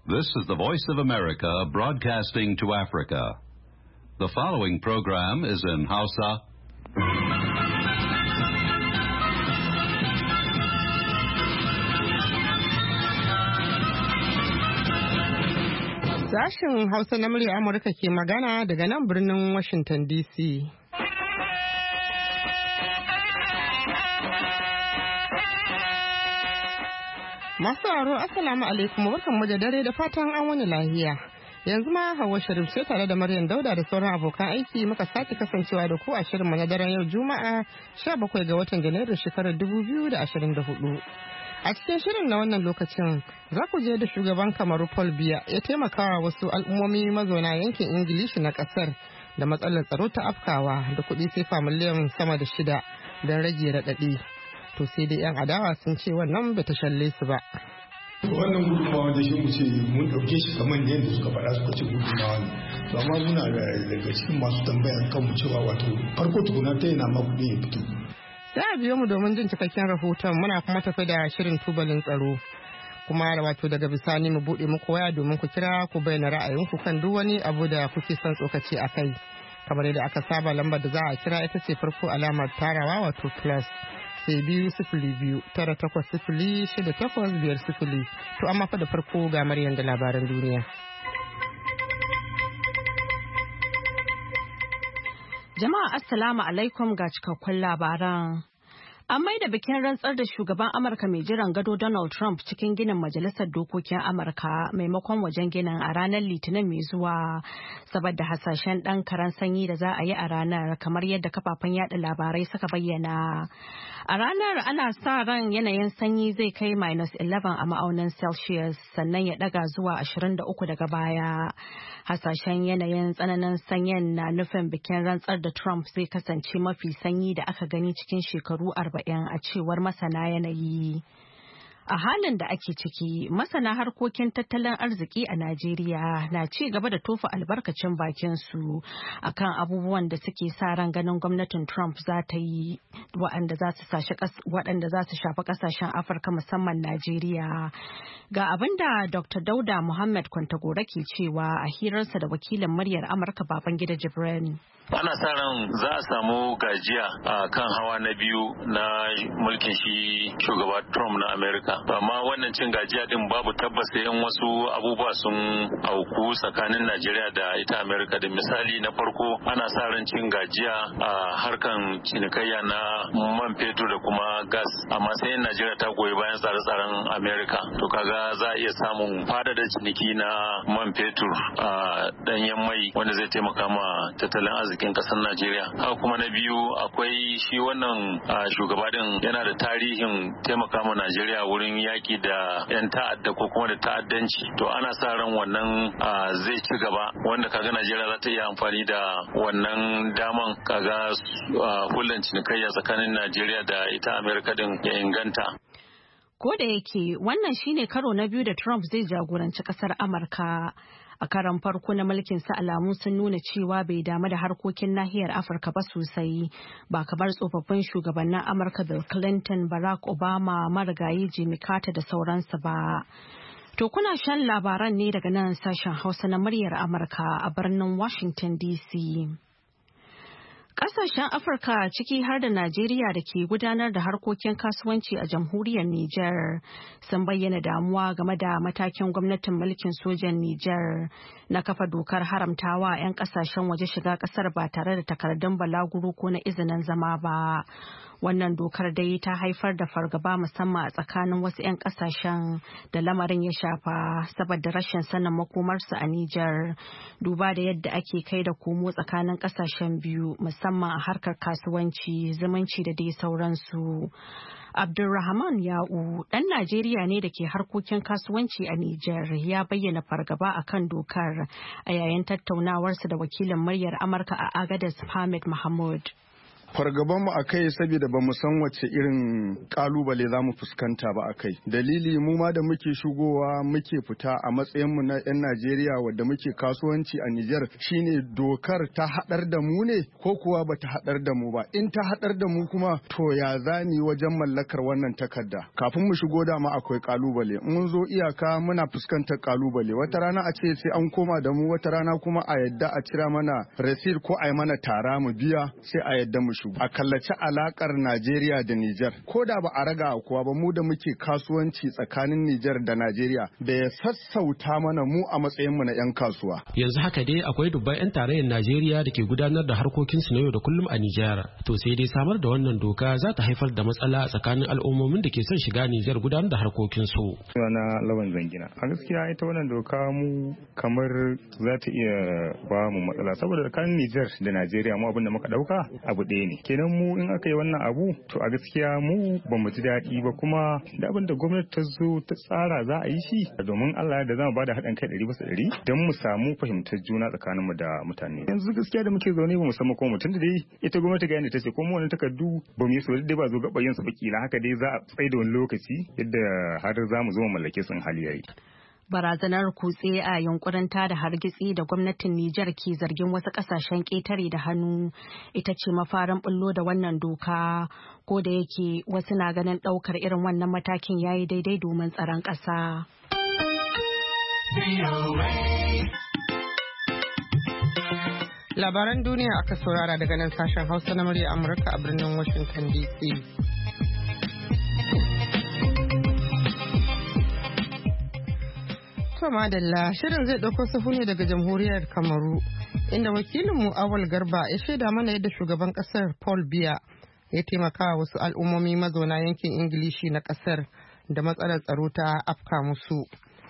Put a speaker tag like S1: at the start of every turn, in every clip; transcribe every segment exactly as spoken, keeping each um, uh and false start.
S1: This is the Voice of America broadcasting to Africa. The following program is in Hausa.
S2: Sashen Hausa na murya Amurka ke magana daga nan birnin Washington D C. Masu aro assalamu alaikum, barkanmu da dare da fatan an wani lahiya. Yanzu ma Hauwa Sharif ce tare da Maryam Dauda da sauran abokan aiki muka sake kasancewa da ku a shirinmu na daren yau Juma'a sha bakwai ga watan Janairu shekarar dubu biyu da ashirin da hudu. A cikin shirin na wannan lokacin za ku je da shugaban Kamaru Paul Biya ya taimakawa wasu al'ummomi mazauna yankin Ingilishi na kasar da matsalar tsaro ta afkawa da kuɗi sefa miliyan sama da shida don rage raɗaɗi. To sai dai 'yan adawa sun ce wannan bai ta shalle su ba.
S3: Wannan gudunmawa da shi mu ce mun ɗauke shi kamar da yadda suka faɗa suka ce gudunmawa ne. To amma muna daga cikin masu tambayan kanmu cewa wato farko tukuna ta yana ma kuɗi ya fito.
S2: Sai a biyo mu domin jin cikakken rahoton, muna kuma tafi da shirin tubalin tsaro. Kuma da wato daga bisani mu buɗe muku waya domin ku kira ku bayyana ra'ayinku kan duk wani abu da kuke son tsokaci a kai. Kamar yadda aka saba, lambar da za a kira ita ce farko alamar tarawa wato plus sai biyu sifili biyu tara takwas sifili shida takwas biyar sifili. To amma fa da farko ga Maryam da labaran duniya.
S4: Jama'a assalamu alaikum ga cikakkun labaran. An maida bikin rantsar da shugaban Amurka mai jiran gado Donald Trump cikin ginin Majalisar Dokokin Amurka maimakon wajen ginin a ranar Litinin mai zuwa saboda hasashen ɗan karan sanyi da za a yi a ranar, kamar yadda kafafen yada labarai suka bayyana. A ranar ana sa ran yanayin sanyi zai kai minus eleven a ma'aunin Celsius sannan ya ɗaga zuwa ashirin da uku daga baya. Hasashen yanayin tsananin sanyin na nufin bikin rantsar da Trump zai kasance mafi sanyi da aka gani cikin shekaru arba'in a cewar masana yanayi. A halin da ake ciki, masana harkokin tattalin arziki a Najeriya na ci gaba da tofa albarkacin bakin su akan abubuwan da suke sa ran ganin gwamnatin Trump za ta yi waɗanda za su shafi ƙasashen Afirka musamman Najeriya. Ga abin da Doctor Dauda Muhammad Kwantagora ke cewa a hirarsa da wakilin muryar Amurka Babangida Jibrin.
S5: Ana sa ran za a samu gajiya a kan hawa na biyu na mulkin shi shugaba Trump na Amerika. Amma wannan cin gajiya din babu tabbas da yan wasu abubuwa sun auku tsakanin Najeriya da ita Amerika. Da misali na farko ana sa ran cin gajiya a harkan cinikayya na man fetur da kuma gas. Amma sai Najeriya ta goyi bayan tsare-tsaren Amerika. To kaga za a iya samun fadada ciniki na man fetur a danyen mai wanda zai taimaka ma tattalin arziki cikin kasar Najeriya. Haka kuma na biyu akwai shi wannan shugaba din yana da tarihin taimaka ma Najeriya wurin yaki da yan ta'adda ko kuma da ta'addanci. To ana sa ran wannan zai ci gaba wanda kaga Najeriya za ta iya amfani da wannan daman kaga hulɗar cinikayya tsakanin Najeriya da ita Amerika din ya inganta.
S4: Ko da yake wannan shine karo na biyu da Trump zai jagoranci kasar Amurka. A karan farko na mulkin sa alamu sun nuna cewa bai damu da harkokin nahiyar Afirka ba sosai, ba kamar tsofaffin shugabannin Amurka Bill Clinton, Barack Obama, marigayi Jimmy Carter da sauransu ba. To kuna shan labaran ne daga nan sashen Hausa na muryar Amurka a birnin Washington D C. Ƙasashen Afirka ciki har da Najeriya da ke gudanar da harkokin kasuwanci a jamhuriyar Nijar sun bayyana damuwa game da matakin gwamnatin mulkin sojan Nijar na kafa dokar haramtawa 'yan ƙasashen waje shiga ƙasar ba tare da takardun balaguro ko na izinin zama ba. Wannan dokar dai ta haifar da fargaba musamman a tsakanin wasu 'yan kasashen da lamarin ya shafa saboda rashin sanin makomarsu a Nijar. Duba da yadda ake kai da komo tsakanin kasashen biyu musamman a harkar kasuwanci, zumunci da dai sauransu. Abdulrahman Ya'u, ɗan Najeriya ne da ke harkokin kasuwanci a Nijar, ya bayyana fargaba a kan dokar a yayin tattaunawarsa da wakilin muryar Amurka a Agadez Hamid Mahmud.
S6: Fargaban mu akai saboda ba mu san wace irin kalubale za mu fuskanta ba akai. Dalili mu ma da muke shigowa muke fita a matsayin mu na 'yan Najeriya wadda muke kasuwanci a Nijar shine dokar ta hadar da mu ne ko kuwa bata hadar da mu ba. In ta hadar da mu kuma to ya zani wajen mallakar wannan takarda. Kafin mu shigo dama akwai kalubale. Mun zo iyaka muna fuskantar kalubale. Wata rana a ce sai an koma da mu, wata rana kuma a yadda a cira mana receipt ko a yi mana tara mu biya sai a yadda mu a kallaci alakar Najeriya da Nijar. Ko da ba a raga kuwa ba mu da muke kasuwanci tsakanin Nijar da Najeriya da ya sassauta mana mu a matsayin mu na 'yan kasuwa.
S7: Yanzu haka dai akwai dubban 'yan tarayyar Najeriya da ke gudanar da harkokin su na yau da kullum a Nijar. To sai dai samar da wannan doka za ta haifar da matsala tsakanin al'ummomin da ke son shiga Nijar gudanar da harkokin su.
S8: Sunana Lawan Zangina. A gaskiya ita wannan doka mu kamar za ta iya ba mu matsala saboda tsakanin Nijar da Najeriya mu abin da muka dauka abu ɗaya ne. Kenan mu in aka yi wannan abu to a gaskiya mu ba mu ji daɗi ba kuma da abin da gwamnati ta zo ta tsara za a yi shi domin Allah da za mu bada haɗin kai ɗari bisa ɗari don mu samu fahimtar juna tsakanin mu da mutane. Yanzu gaskiya da muke zaune ba mu san ko mutum da dai ita gwamnati ga yadda ta ce ko mu wani takardu ba mu yi so dai ba zo gaba yin su ba kila haka dai za a tsaye da wani lokaci yadda har za mu zo mu mallake sun hali yayi.
S4: Barazanar kutse a yunkurin tada hargitsi da gwamnatin Nijar ke zargin wasu kasashen ƙetare da hannu ita ce mafarin bullo da wannan doka, ko da yake wasu na ganin ɗaukar irin wannan matakin yayi daidai domin tsaron ƙasa.
S2: Labaran duniya aka saurara daga nan sashen Hausa na murya Amurka a birnin Washington D C. To madalla, shirin zai ɗauko sahu ne daga jamhuriyar Kamaru, inda wakilinmu Awal Garba ya shaida mana yadda shugaban ƙasar Paul Biya ya taimaka wa wasu al'ummomi mazauna yankin Ingilishi na ƙasar da matsalar tsaro ta afka musu.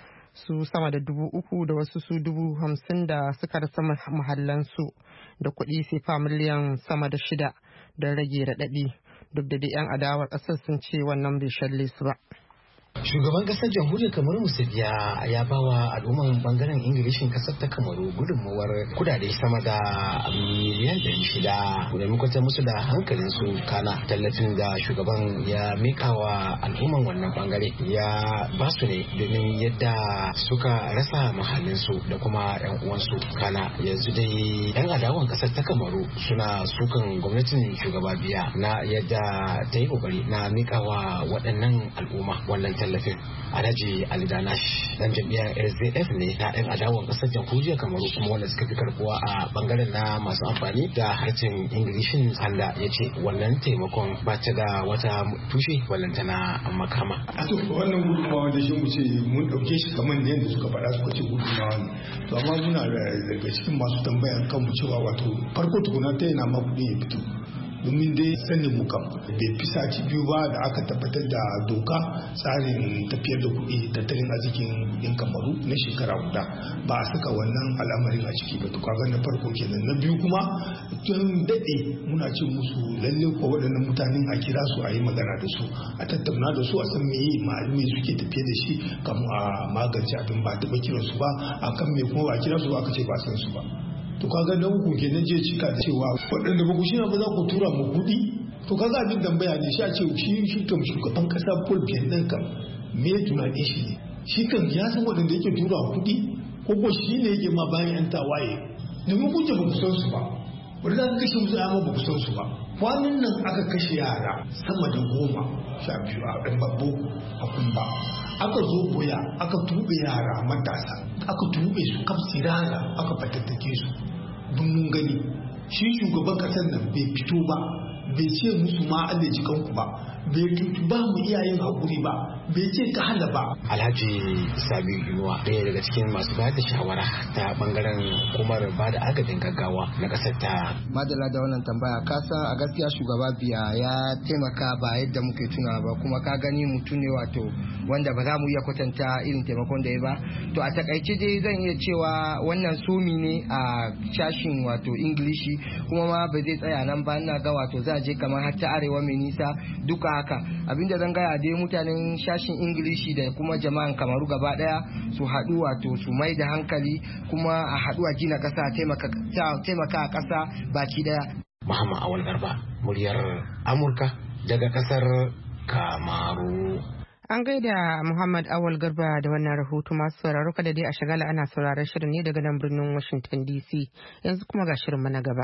S2: Su sama da dubu uku da wasu su dubu hamsin da suka rasa muhallansu da kuɗi sefa miliyan sama da shida don rage raɗaɗi, duk da dai 'yan adawar ƙasar sun ce wannan bai shalle su ba.
S9: Shugaban kasar jamhuriyar Kamaru Musabiya ya ba wa al'umman bangaren Ingilishin kasar ta Kamaru gudunmawar kudade sama da miliyan ɗari shida domin kwantar musu da hankalin su. Kana tallafin da shugaban ya mika wa al'umman wannan bangare ya ba su ne domin yadda suka rasa muhallin su da kuma yan uwansu. Kana yanzu dai yan adawan kasar ta Kamaru suna sukan gwamnatin shugaba Biya na yadda ta yi kokari na mika wa waɗannan al'umma wannan tallafin. Alhaji Ali Danash dan jam'iyyar S D F ne na ɗan adawan ƙasar jamhuriyar Kamaru kuma wanda suka fi karbuwa a bangaren na masu amfani da harshen Ingilishin. Allah ya ce wannan taimakon ba ta da wata tushe walantana makama.
S3: A to wannan gudunmawa da shi mu ce mun ɗauke shi kamar da yadda suka faɗa suka ce gudunmawa ne. To amma muna daga cikin masu tambayan kanmu cewa wato farko tukuna ta yana ma kuɗin ya fito. Domin dai sanin mu kam bai fi sati biyu ba da aka tabbatar da doka tsarin tafiyar da kuɗi tattalin arzikin kuɗin Kamaru na shekara guda ba a saka wannan al'amarin a ciki ba. To kaga na farko kenan. Na biyu kuma tun daɗe muna ce musu lalle ko waɗannan mutanen a kira su a yi magana da su a tattauna da su a san me me suke tafiye da shi kamun a magance abin ba taɓa kiransu ba a kan me kuma ba a kira su aka ce ba san su ba. To kaga na uku kenan je cika da cewa waɗanda ba ku shi ba za ku tura mu kuɗi. To kaga abin tambaya ne shi a ce shi shi kan shugaban kasa Paul Biya nan kan me tunanin shi ne? Shi kan ya san waɗanda yake tura kuɗi ko ko shi ne yake ma bayan yan tawaye. Domin kun ce ba ku san su ba. Wani za ka kashe musu amma ba ku san su ba. Kwanan nan aka kashe yara sama da goma sha biyu a ɗan babbo a kumba. Aka zo boya aka tuɓe yara matasa aka tuɓe su kafsirana aka fatattake su. Don mun gani shi shugaban kasar nan bai fito ba bai ce musu ma Allah ji kanku ba bai tutu ba mu iyayen hakuri ba bai ce ka hala ba.
S9: Alhaji Sabi Inuwa ɗaya daga cikin masu bayar da shawara ta bangaren hukumar ba da agajin gaggawa na ƙasar ta.
S10: Madala da wannan tambaya ka san a gaskiya shugaba Biya ya taimaka ba yadda muke tuna ba kuma ka gani mutum ne wato wanda ba za mu iya kwatanta irin taimakon da ya ba. To a takaice dai zan iya cewa wannan somi ne a shashin wato Ingilishi kuma ma ba zai tsaya nan ba. Ina ga wato za a je kamar har ta arewa mai nisa duka haka. Abinda zan gaya dai mutanen shashin Ingilishi da kuma jama'an Kamaru gaba daya su haɗu wato su mai da hankali kuma a haɗu a gina ƙasa taimaka a ƙasa baki daya.
S9: Muhammad Awal Garba, muryar Amurka daga kasar Kamaru.
S2: An gaida Muhammad Awal Garba da wannan rahoto. Masu sauraro kada dai a shagala ana sauraron shirin ne daga nan birnin Washington D C. Yanzu kuma ga shirin na gaba.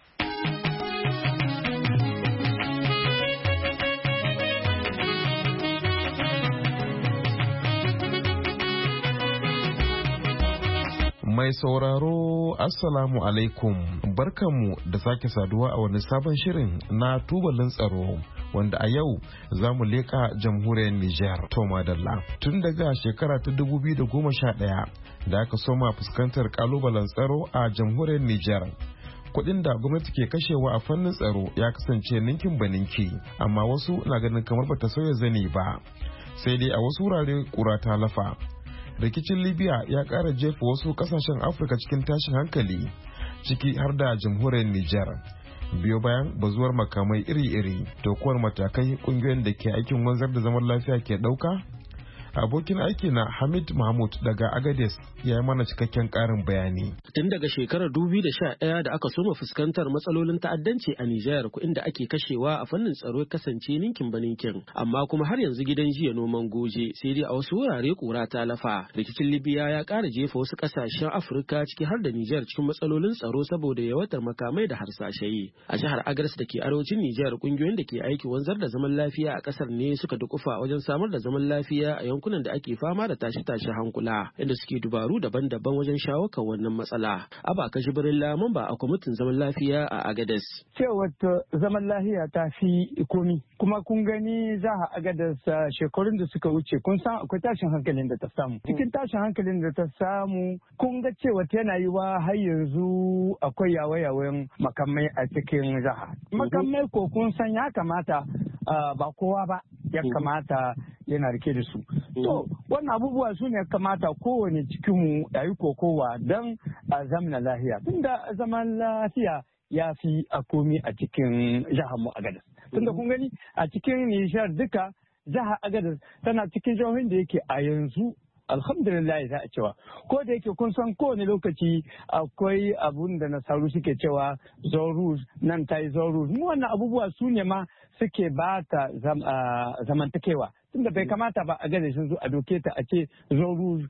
S11: Mai sauraro Assalamu alaikum, barkanmu da sake saduwa a wani sabon shirin na tubalin tsaro wanda a yau za mu leƙa jamhuriyar Nijar. Toma Dalla. Tun daga shekara ta dubu biyu da goma sha ɗaya da aka soma fuskantar kalubalen tsaro a jamhuriyar Nijar. Kuɗin da gwamnati ke kashewa a fannin tsaro ya kasance ninkin ba ninki, amma wasu na ganin kamar bata sauya zane ba. Sai dai a wasu wurare ƙura ta lafa. Rikicin Libya ya ƙara jefa wasu ƙasashen Afirka cikin tashin hankali, ciki har da jamhuriyar Nijar. Biyo bayan bazuwar makamai iri-iri, dokuwar matakai ƙungiyoyin da ke aikin wanzar da zaman lafiya ke ɗauka. Abokin aiki na Hamid Mahmud daga Agades ya yi mana cikakken ƙarin bayani.
S7: Tun daga shekarar dubu biyu da sha ɗaya da aka soma fuskantar matsalolin ta'addanci a Nijar, kuɗin da ake kashewa a fannin tsaro kasance ninkin ba ninkin, amma kuma har yanzu gidan jiya noman goje, sai dai a wasu wurare ƙura ta lafa. Rikicin Libya ya ƙara jefa wasu ƙasashen Afirka ciki har da Nijar cikin matsalolin tsaro saboda yawatar makamai da harsashai. A jihar Agades da ke arewacin Nijar, ƙungiyoyin da ke aiki wanzar da zaman lafiya a ƙasar ne suka dukufa wajen samar da zaman lafiya a yankunan da ake fama da tashi-tashi hankula, inda suke dubaru daban-daban wajen shawo kan wannan matsala. Abaka Jibril Lamun ba a kwamitin zaman lafiya a Agades.
S12: Cewar zaman lafiya ta fi komi, kuma kun gani za a Agades shekarun da suka wuce kun san akwai tashin hankalin da ta samu. Cikin tashin hankalin da ta samu kun ga cewa yana yi wa har yanzu akwai yawayawan makamai a cikin jiha. Makamai ko kun san ya kamata ba kowa ba ya kamata yana rike da su. To wannan abubuwa su ne kamata kowane cikinmu ya yi kokowa don a zamana lafiya. Tunda zaman lafiya ya fi a komi a cikin jihar mu Agadez. Tunda kun gani a cikin Nijar duka jihar Agadez tana cikin jihohin da yake a yanzu alhamdulillah za a cewa ko da yake kun san kowane lokaci akwai abun da nasaru suke cewa zorus nan ta yi zorus. Mu wannan abubuwa su ne ma suke ba ta zamantakewa. Tunda bai kamata ba a gane sun zo a doke ta a ce zorus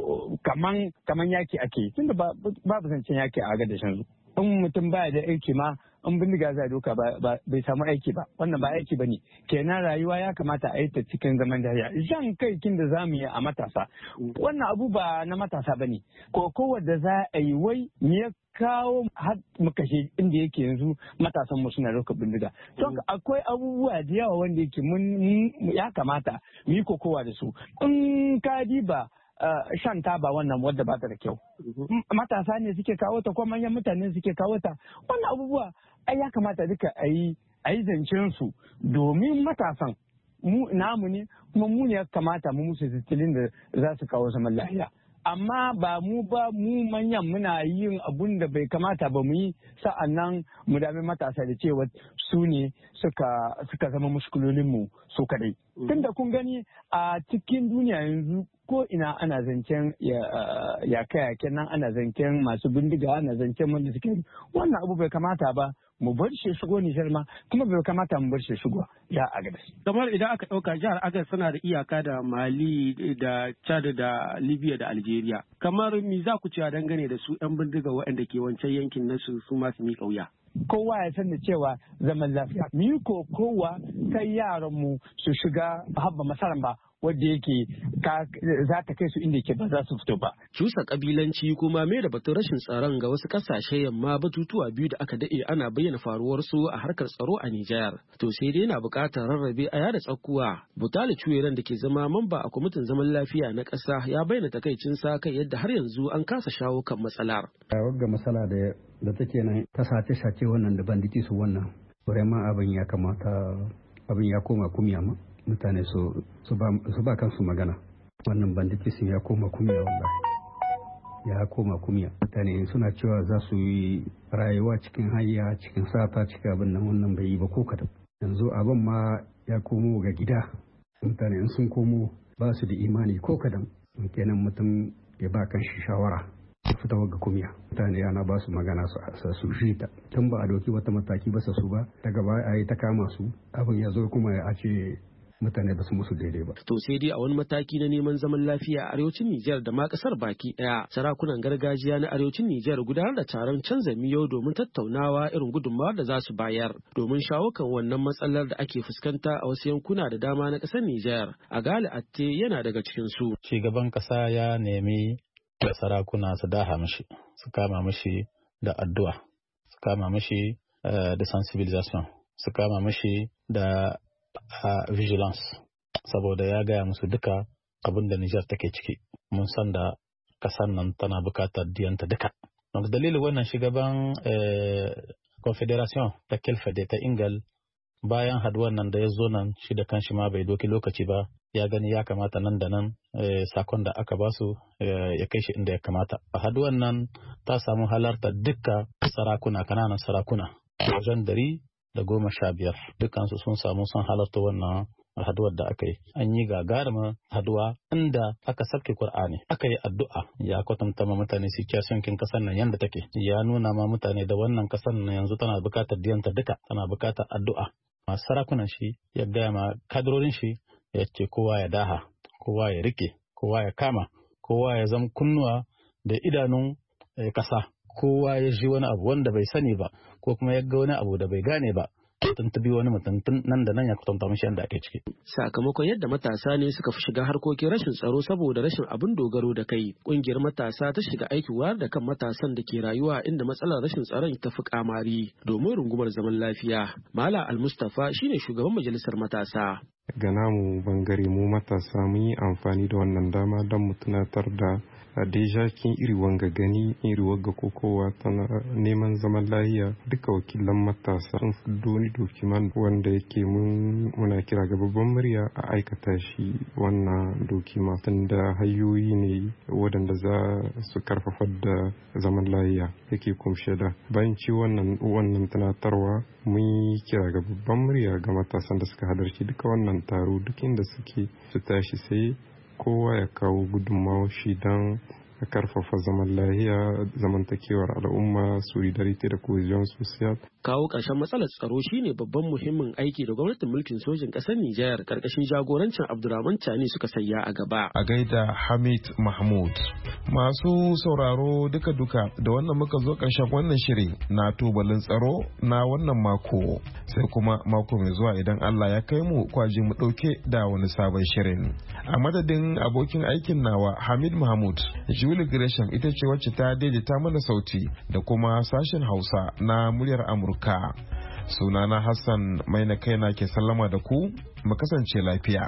S12: kaman kaman yaki ake. Tunda babu zancen yaki a gane sun zo. In mutum baya da aiki ma in bindiga za doka bai samu aiki ba, wannan ba aiki ba ne. Kenan rayuwa ya kamata a yi ta cikin zaman dariya. Jan kai kin da za mu yi a matasa, wannan abu ba na matasa ba ne. Ko kowanne za a yi wai me ya kawo har muka shi inda yake yanzu matasan mu suna ɗaukar bindiga. Don akwai abubuwa da yawa wanda yake mun ya kamata mu yi kokowa da su. In ka diba shan taba wannan wadda ba ta da kyau. Matasa ne suke kawo ta ko manyan mutane suke kawo ta. Wannan abubuwa ai ya kamata duka a yi a yi zancen su domin matasan mu namu ne kuma mu ne ya kamata mu musu tattalin da za su kawo zaman lafiya. Amma ba mu ba mu manyan muna yin abun da bai kamata ba mu yi sa'an nan mu dame matasa da cewa su ne suka suka zama mushkulolin mu su kadai. Tunda kun gani a cikin duniya yanzu ko ina ana zancen ya kai nan ana zancen masu bindiga ana zancen wanda suke wannan abu bai kamata ba mu bar shi shigo Nijar ma kuma bai kamata mu bar shi shigo ya Agadez.
S7: Kamar idan aka ɗauka jihar Agadez tana da iyaka da Mali da Chad da Libya da Algeria. Kamar me za ku cewa dangane da su 'yan bindiga waɗanda ke wancan yankin nasu su masu miƙa wuya?
S12: Kowa ya san da cewa zaman lafiya. Mu ko kowa kai yaran mu su shiga habba masaran ba wadda yake za ta kai su inda ke ba za su fito ba.
S7: Cusa kabilanci kuma mai da batun rashin tsaron ga wasu kasashe yamma batutuwa biyu da aka daɗe ana bayyana faruwar su a harkar tsaro a Nijar. To sai dai na buƙatar rarrabe a yada tsakuwa. Butali Cuyeran da ke zama mamba a kwamitin zaman lafiya na ƙasa ya bayyana takaicinsa kai yadda har yanzu an kasa shawo kan matsalar.
S13: Wagga matsala da da take nan ta sace-sace wannan da banditi su wannan. Vraiment abin ya kamata abin ya koma kumya ma. Mutane su ba kansu magana. Wannan banditism ya koma kumya wallahi. Ya koma kumya. Mutane suna cewa za su yi rayuwa cikin hayya cikin sata cikin abin nan wannan bai yi ba ko kadan. Yanzu abin ma ya komo ga gida. Mutane in sun komo ba su da imani ko kadan. Kenan mutum ya ba kan shi shawara. fita ga kumiya mutane ana ba su magana su su shita tun ba a doki wata mataki ba su ba daga baya a yi ta kama su abin ya zo kuma a ce mutane ba su musu daidai ba.
S7: To sai dai a wani mataki na neman zaman lafiya a arewacin Nijar da ma kasar baki daya sarakunan gargajiya na arewacin Nijar gudanar da taron canza miyau domin tattaunawa irin gudunmawar da za su bayar domin shawo kan wannan matsalar da ake fuskanta a wasu yankuna da dama na kasar Nijar. A Gali Atte yana daga cikin su.
S14: Shugaban kasa ya nemi da sarakuna su daha mishi su kama mishi da addu'a su kama mishi da sensibilisation su kama mishi da a vigilance saboda ya gaya musu duka abin da Nijar take ciki mun san da kasar nan tana bukatar diyanta duka. Don dalilin wannan shugaban confederation ta kelfede ta ingal bayan haduwar nan da ya zo nan shi da kanshi ma bai doki lokaci ba ya gani ya kamata nan da nan sakon da aka basu ya kai shi inda ya kamata. A haduwar nan ta samu halarta duka sarakuna kananan sarakuna wajen dari da goma sha biyar dukansu sun samu sun halarta wannan haduwar da aka yi. An yi gagarumar haduwa inda aka sabke Kur'ani aka yi addu'a ya kwatanta ma mutane situation kin kasar nan yanda take ya nuna ma mutane da wannan kasar nan yanzu tana bukatar diyanta duka tana bukatar addu'a. Masu sarakunan shi ya gaya ma kadrorin shi ya ce kowa ya daha kowa ya rike kowa ya kama kowa ya zama kunnuwa da idanun kasa kowa ya ji wani abu wanda bai sani ba ko kuma ya ga wani abu da bai gane ba tuntubi wani mutum nan da nan ya kwatanta mishi yadda ake ciki.
S7: Sakamakon yadda matasa ne suka fi shiga harkokin rashin tsaro saboda rashin abin dogaro da kai, kungiyar matasa ta shiga aiki wayar da kan matasan da ke rayuwa inda matsalar rashin tsaron ta fi kamari domin rungumar zaman lafiya. Mala Al-Mustapha shine shugaban majalisar matasa.
S15: Ga namu bangare mu matasa mun yi amfani da wannan dama don mu tunatar da deja kin iri wanga gani iri wanga kokowa tana neman zaman lahiya duka wakilan matasa sun fiddo ni dokiman wanda yake mun muna kira ga babban murya a aikata shi wannan dokima tunda hanyoyi ne wadanda za su karfafa da zaman lahiya yake kumshe da bayan ci wannan wannan tunatarwa mun yi kira ga babban murya ga matasan da suka halarci duka wannan taro duk inda suke su tashi sai kowa ya kawo gudunmawar shi don a karfafa zaman lahiya zamantakewar al'umma solidarity da cohesion social.
S7: Kawo ƙarshen matsalar tsaro shine babban muhimmin aiki da gwamnatin mulkin sojin ƙasar Nijar ƙarƙashin jagorancin Abdurrahman Chani suka sanya a gaba.
S11: A gaida Hamid Mahmud. Masu sauraro duka-duka da wannan muka zo ƙarshen wannan shiri na tubalin tsaro na wannan mako. Sai kuma mako mai zuwa idan Allah ya kai mu kwaji mu ɗauke da wani sabon shirin. A madadin abokin aikin nawa Hamid Mahmud, Julie Gresham ita ce wacce ta daidaita mana sauti da kuma sashen Hausa na muryar Amurka. Sunana Hassan Maina kaina ke sallama da ku, mu kasance lafiya.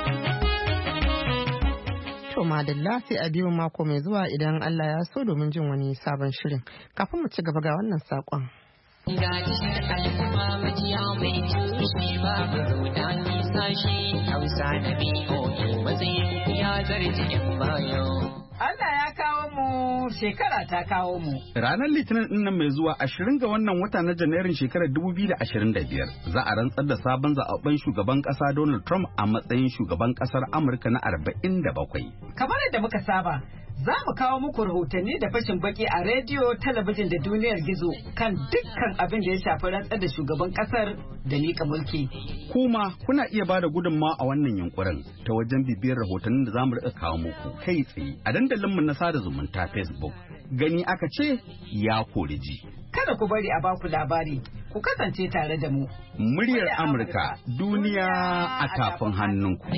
S2: To madalla sai a biyu mako mai zuwa idan Allah ya so domin jin wani sabon shirin. Kafin mu ci gaba ga wannan saƙon.
S16: Ga tashar al'umma majiya mai tushe babu rudani sashi Hausa da B O A matsayin ya zarce yan bayo.
S17: Allah ya kawo mu shekara ta kawo mu.
S18: Ranar Litinin ɗin nan mai zuwa ashirin ga wannan wata na Janairun shekarar dubu biyu da ashirin da biyar za a rantsar da sabon zaɓen shugaban ƙasa Donald Trump a matsayin shugaban ƙasar Amurka na arba'in da bakwai.
S17: Kamar yadda muka saba, za mu kawo muku rahotanni da fashin baki a rediyo, talabijin da duniyar gizo kan dukkan abin da ya shafi rantsar da shugaban ƙasar da miƙa mulki.
S18: Kuma kuna iya ba da gudunmawa a wannan yunkurin ta wajen bibiyar rahotannin da za mu riƙa kawo muku kai tsaye a dandalinmu na sada zumunta Facebook. Gani aka ce ya kori ji.
S17: Kada ku bari a baku labari, ku kasance tare da mu.
S18: Muryar Amurka, duniya a tafin hannunku.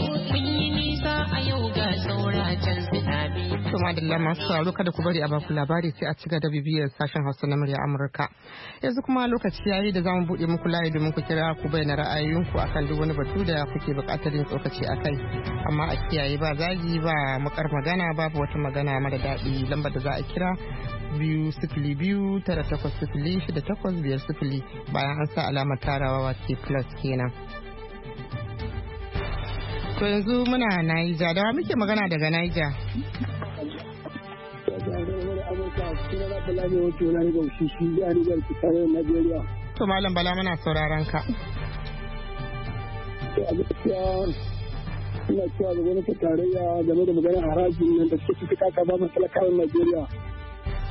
S2: Tuma da masu sauraro kada ku bari a baku labari sai a cigaba da bibiyar sashen Hausa na muryar Amurka. Yanzu kuma lokaci yayi da zamu buɗe muku layi domin ku kira ku bayyana ra'ayoyinku akan duk wani batu da kuke buƙatar yin tsokaci a kai. Amma a kiyaye ba zagi ba makar magana babu wata magana mara daɗi. Lambar da za a kira biyu sifili biyu tara takwas sifili shida takwas biyar sifili bayan an sa alamar tarawa wace plus kenan. To yanzu muna Naija, da muke magana daga Naija. To Malam Bala muna sauraron ka.
S19: Ina cewa da gwamnatin tarayya game da maganar harajin nan da suke fita ka ba talakawan Najeriya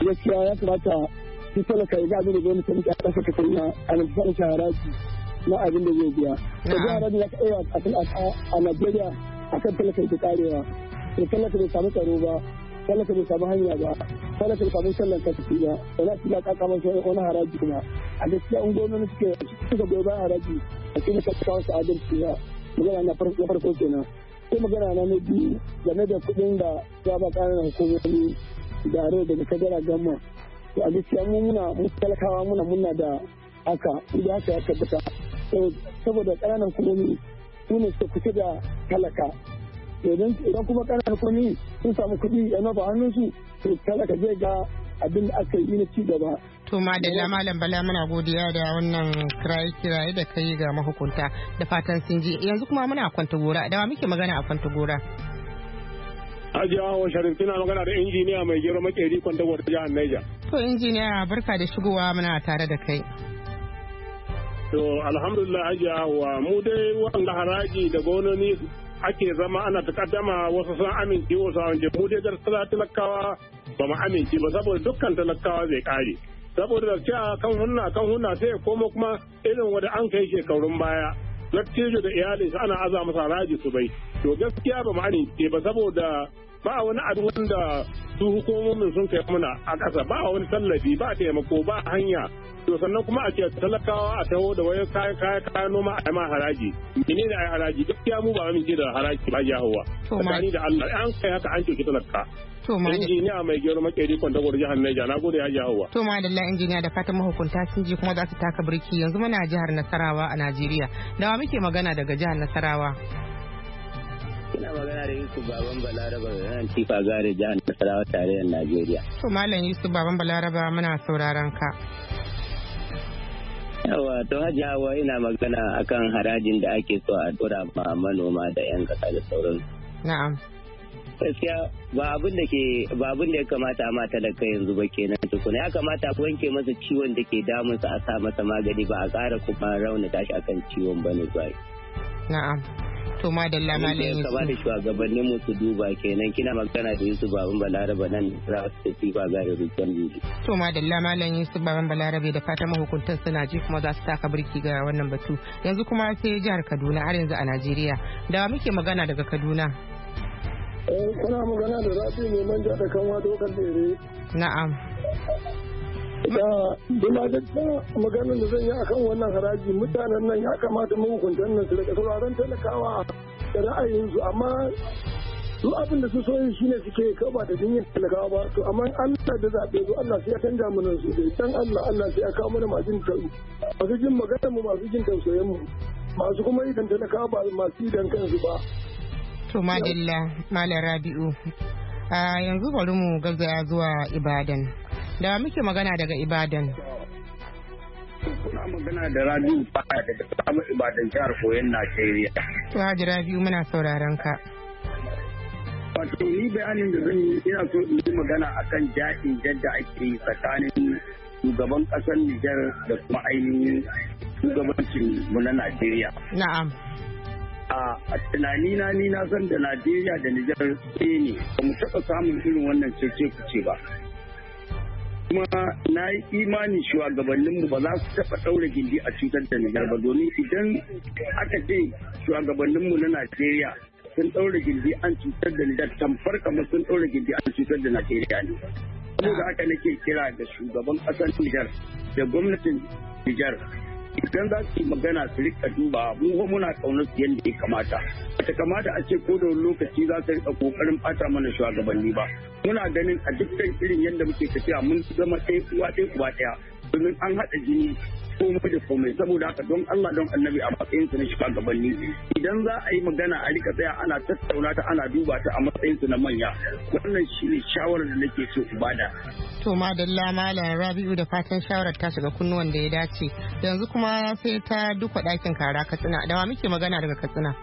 S19: gaskiya ya kamata shi talaka ya ga abin da gwamnati ta kasa ta kai na alfan haraji na abin da zai biya. Da biya haraji ya kai a Najeriya akan talaka ta karewa. To talaka bai samu tsaro ba, talaka bai samu hanya ba, talaka bai samu sallan kasu ba, da za su ya kaka masa wani haraji kuma. A gaskiya in gwamnati suke suka goyi bayan haraji a cikin kasa wasu adalci ba. Magana na farko kenan. Sai magana na na biyu game da kuɗin da za ba ƙananan hukumomi da aro daga kadara gamma. To a gaskiya mu muna mu talakawa muna muna da haka idan haka ya tabbata. Saboda ƙananan hukumomi su ne suka kusa da talaka. Idan kuma ƙananan hukumomi sun samu kuɗi yana ba hannunsu to talaka zai ga abin da aka yi na ci gaba.
S2: To madalla malam Bala muna godiya da wannan kiraye-kiraye da kai ga mahukunta da fatan sun ji. Yanzu kuma muna Kwantagora, da wa muke magana a Kwantagora?
S20: Hajiya wa Sharif kina magana da injiniya mai gero makeri Kwantagora jihar Niger.
S2: To injiniya barka da shigowa muna tare da kai.
S20: To alhamdulillah Hajiya wa mu dai wanda haraji da gononi ake zama ana takaddama wasu sun amince wasu an mu dai gaskiya talakawa ba mu amince ba saboda dukkan talakawa zai kare. Saboda da cewa kan hunna kan hunna sai koma kuma irin wanda an kai shekarun baya dattijo da iyalinsa ana aza masa haraji su bai. To gaskiya ba mu amince ba saboda ba wani abu wanda su hukumomin sun kai mana a ƙasa ba wani tallafi ba taimako ba hanya to sannan kuma a ce talakawa a taho da wayan kayan kayan kayan noma a ma haraji mene ne ai haraji gaskiya mu ba amince da haraji ba ya hawa tsakani da Allah an kai haka an cuci talaka
S2: to ma
S20: injiniya mai gero makeri Kwantagora jihar Niger na gode ya ji hawa
S2: to ma dalla injiniya da fatan mahukunta sun ji kuma za su taka birki yanzu muna jihar Nasarawa a Najeriya da wa muke magana daga jihar Nasarawa
S21: Ina magana da Yusuf Baban Balaraba nan Tifa Gare jihar Nasarawa tarayyar Najeriya.
S2: To Malam Yusuf Baban Balaraba muna sauraron ka.
S21: Yawa to Hajji Hawa ina magana akan harajin da ake so a dora ma manoma da 'yan kasa da sauran.
S2: Na'am.
S21: Gaskiya ba abin da ke ba abin da ya kamata a mata da kai yanzu ba kenan tukuna ya kamata a wanke masa ciwon da ke damunsa a sa masa magani ba a ƙara kuma raunata shi akan ciwon bane ba.
S2: Na'am. To madalla malam Yusuf.
S21: Kamar da shugabannin mu su duba kenan kina magana da Yusuf Baban Balarabe nan za su tafi ba gare rikon biyu.
S2: To madalla malam Yusuf Baban Balarabe da fatan mahukuntan suna ji kuma za su taka birki ga wannan batu. Yanzu kuma sai jihar Kaduna har yanzu a Najeriya. Da muke magana daga Kaduna.
S19: Eh kana magana da Rabi mai manja da kanwa dokar dare.
S2: Na'am.
S19: Da duma da maganar da zan yi akan wannan haraji mutanen nan ya kamata mahukuntan nan su daga sauraron talakawa da ra'ayinsu amma su abin da su so yi shine suke kawo ba da jinyar talakawa ba to amma Allah da zaɓe su Allah sai ya canja mana su dai dan Allah Allah sai ya kawo mana masu jin masu jin maganar mu masu jin tausayin mu masu kuma idan talakawa ba masu idan kansu ba.
S2: To madalla Malam Rabi'u yanzu bari mu gaza zuwa Ibadan. Da muke magana daga Ibadan.
S21: Kuna magana da Rabi'u Faya daga samun Ibadan jihar Koyon Najeriya.
S2: To Haji Rabi'u muna sauraron ka.
S21: Wato ni bayanin da zan yi ina so in yi magana akan jaɗin jadda ake yi tsakanin shugaban ƙasar Nijar da kuma ainihin shugabancin mu na Najeriya.
S2: Na'am.
S21: A tunanina ni na san da Najeriya da Nijar ɗaya ne ba mu taɓa samun irin wannan cece kuce ba. kuma na yi imani shugabanninmu ba za su taɓa ɗaure gindi a cutar da Nijar ba domin idan aka ce shugabanninmu na Najeriya sun ɗaure gindi an cutar da Nijar tamfar kamar sun ɗaure gindi an cutar da Najeriya ne. Saboda haka nake kira da shugaban ƙasar Nijar da gwamnatin Nijar idan za su yi magana su rika duba mu muna kaunar su yadda ya kamata ta kamata a ce ko da wani lokaci za su rika kokarin bata mana shugabanni ba muna ganin a dukkan irin yadda muke tafiya mun zama ɗaya uwa ɗaya uwa ɗaya domin an haɗa jini komai da komai saboda haka don Allah don annabi a matsayin su na shugabanni idan za a yi magana a rika tsaya ana tattauna ta ana duba ta a matsayin su na manya wannan shine shawarar da nake so ku bada.
S2: To madalla Malam Rabi'u da fatan shawarar ta shiga kunnuwan da ya dace yanzu kuma sai ta duka ɗakin kara Katsina da wa muke magana daga Katsina.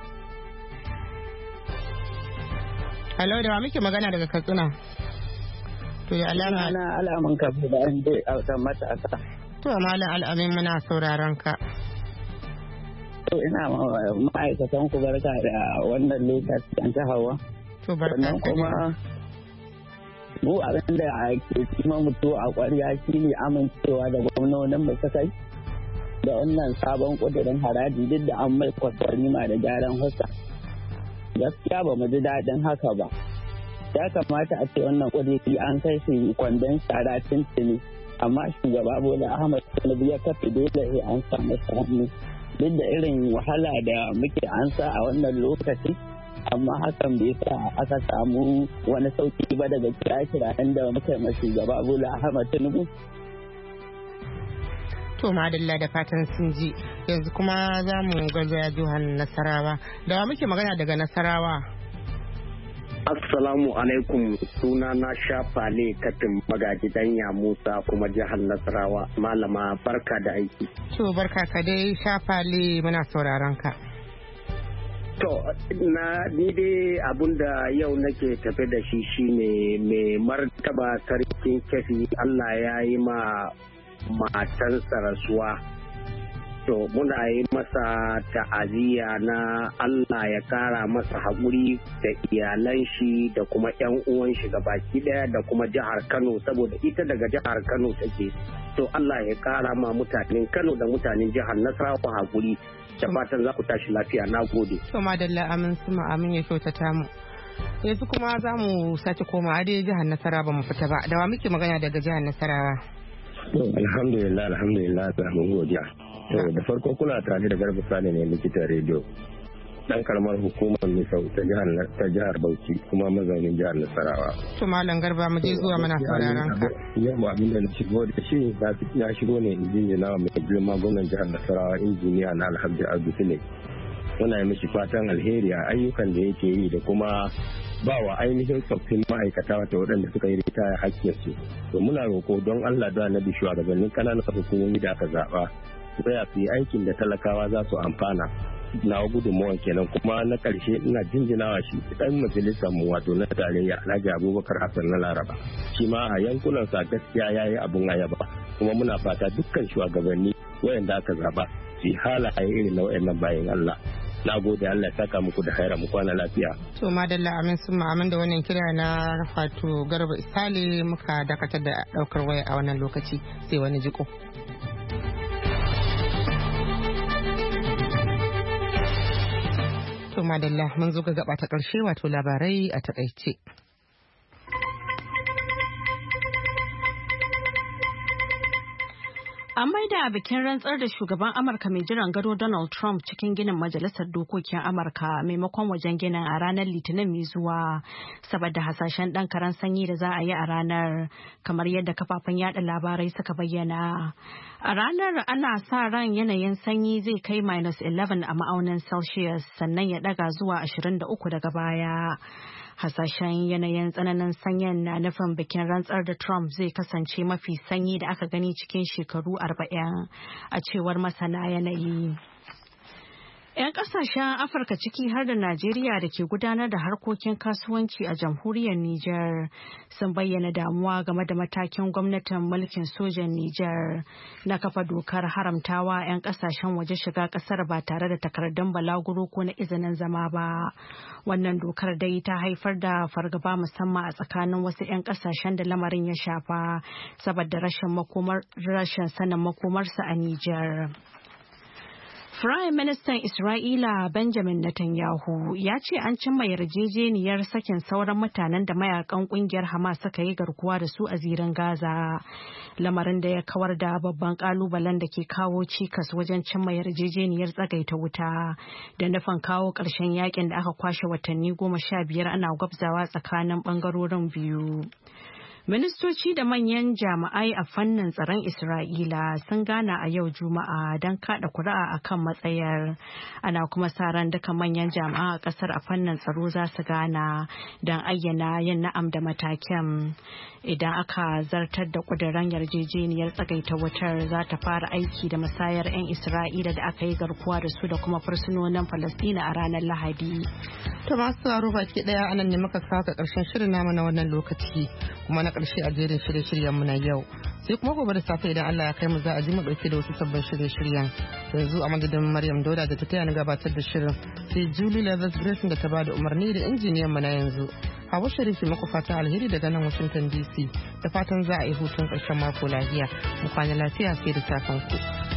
S2: Hello da wa muke magana daga Katsina. To ya alama
S21: ana alaman ka da an dai a mata aka.
S2: To Malam Al'amin muna sauraron ka.
S21: To ina ma'aikatan ku barka da wannan lokaci an ta hawa.
S2: To barka
S21: kuma
S1: mu abin da ake cima mutu a ƙwarya shine amincewa da gwamnonin mu suka yi da wannan sabon ƙudurin haraji duk da an mai kwaskwarima da gyaran huska. Gaskiya ba mu ji daɗin haka ba. Ya kamata a ce wannan ƙuduri an kai shi kwandon shara tuntuni, amma shugaba Bola Ahmed Tinubu ya kafe dole sai an samu hannu. Duk da irin wahala da muke ansa a wannan lokaci, amma hakan bai sa aka samu wani sauki ba daga kira-kirayen da muka yi shugaba Bola Ahmed Tinubu.
S2: To madalla da fatan sun ji, yanzu kuma za mu garzaya jihar Nasarawa. Da muke magana daga Nasarawa.
S22: Assalamu alaikum, suna na Shafale Katin Magajidanya Musa kuma jihar Nasarawa. Malama barka da aiki.
S2: To barka ka dai Shafale, muna sauraron ka.
S22: To na ni dai abunda yau nake tafe da shi shine mai martaba sarkin Kefi, Allah ya yi ma matansa rasuwa. To muna yi masa ta'aziyya na Allah ya kara masa haƙuri da iyalan shi da kuma ƴan uwan shi baki daya da kuma jihar Kano, saboda ita daga jihar Kano take. To Allah ya kara ma mutanen Kano da mutanen jihar Nasarawa haƙuri, da fatan za ku tashi lafiya. Na gode.
S2: To madalla, amin suma amin ya kyautata mu. Yanzu kuma za mu sake koma dai jihar Nasarawa, ba mu fita ba. Da wa muke magana daga jihar Nasarawa?
S23: Alhamdulillah, alhamdulillah, ta mun godiya. To da farko kuna tare da Garba Sani ne, likitan rediyo, dan karamar hukumar Misau ta jihar ta jihar Bauchi kuma mazaunin jihar Nasarawa.
S2: To Malam Garba, mu je zuwa mana sauraron ka.
S23: Yau abin da na shigo da shi na shigo ne injiniya mai girma gwamnan jihar Nasarawa, injiniya na Alhaji Abdu Sule. Muna yi mishi fatan alheri a ayyukan da yake yi da kuma ba wa ainihin tsoffin ma'aikata wata waɗanda suka yi ritaya hakkiyarsu. To muna roƙo don Allah da na bishuwa gabanin ƙananan hukumomi da aka zaɓa su tsaya su yi aikin da talakawa za su amfana. Na gudunmawa kenan, kuma na ƙarshe ina jinjinawa shi ɗan majalisar mu wato na tarayya Alhaji Abubakar Hassan na Laraba. Shi ma a yankunansa gaskiya ya yi abun ayaba, kuma muna fata dukkan shugabanni wayanda aka zaɓa su yi halaye irin na wayannan bayan Allah. Na gode, Allah ya saka muku da haira, mu kwana lafiya.
S2: To madalla, amin sun amin da wannan kira na Rafatu Garba Isale, muka dakatar da daukar waya a wannan lokaci, sai wani jiko. To madalla, mun zo ga gaba ta karshe, wato labarai a takaice.
S4: An maida bikin rantsar da shugaban Amurka mai jiran gado Donald Trump cikin ginin Majalisar Dokokin Amurka maimakon wajen ginin a ranar Litinin mai zuwa, saboda hasashen ɗan karen sanyi da za a yi a ranar, kamar yadda kafafen yada labarai suka bayyana. A ranar ana sa ran yanayin sanyi zai kai minus eleven a ma'aunin Celsius, sannan ya ɗaga zuwa ashirin da uku daga baya. Hasashen yanayin tsananin sanyin na nufin bikin rantsar da Trump zai kasance mafi sanyi da aka gani cikin shekaru arba'in, a cewar masana yanayi. 'Yan kasashen Afirka ciki har da Najeriya da ke gudanar da harkokin kasuwanci a jamhuriyar Nijar sun bayyana damuwa game da matakin gwamnatin mulkin sojan Nijar na kafa dokar haramtawa 'yan kasashen waje shiga kasar ba tare da takardun balaguro ko na izinin zama ba. Wannan dokar dai ta haifar da fargaba musamman a tsakanin wasu 'yan kasashen da lamarin ya shafa saboda rashin makomar rashin sanin makomarsa a Nijar. Firayim Ministan Isra'ila Benjamin Netanyahu ya ce an cimma yarjejeniyar sakin sauran mutanen da mayakan kungiyar Hamas suka yi garkuwa da su a zirin Gaza, lamarin da ya kawar da babban kalubalen da ke kawo cikas wajen cimma yarjejeniyar tsagaita wuta da nufin kawo ƙarshen yakin da aka kwashe watanni goma sha biyar ana gwabzawa tsakanin ɓangarorin biyu. Ministoci da manyan jami'ai a fannin tsaron Isra'ila sun gana a yau Juma'a don kada kuri'a a kan matsayar. Ana kuma sa ran duka manyan jami'an a kasar a fannin tsaro za su gana don ayyana yin na'am da matakin. Idan aka zartar da kudirin yarjejeniyar tsagaita wutar za ta fara aiki da musayar 'yan Isra'ila da aka yi garkuwa da su da kuma fursunonin Falasɗina a ranar Lahadi.
S2: To masu tsaro baki daya anan ne muka kawo ga karshen shirin namu na wannan lokaci, kuma na karshe a jerin shirye-shiryen mu na yau. Sai kuma gobe da safe idan Allah ya kai mu za a ji mu dauke da wasu sabbin shirye-shiryen. Yanzu a madadin Maryam Dauda da ta taya ni gabatar da shirin, sai Julie Leathers Grace da ta bada umarni da injiniyan mu na yanzu. Hawa Sharifi muku fatan alheri daga nan Washington D C da fatan za a yi hutun ƙarshen mako lafiya. Mu kwana lafiya sai da safen ku.